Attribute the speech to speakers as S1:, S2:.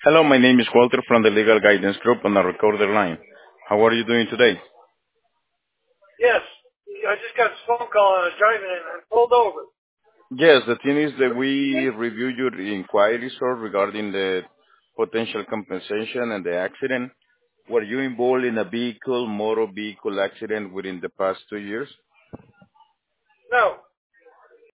S1: Hello, my name is Walter from the Legal Guidance Group on the recorder line. How are you doing today?
S2: Yes, I just got this phone call and I was driving and I pulled over.
S1: Yes, the thing is that we reviewed your inquiry, sir, regarding the potential compensation and the accident. Were you involved in a motor vehicle accident within the past 2 years?
S2: No,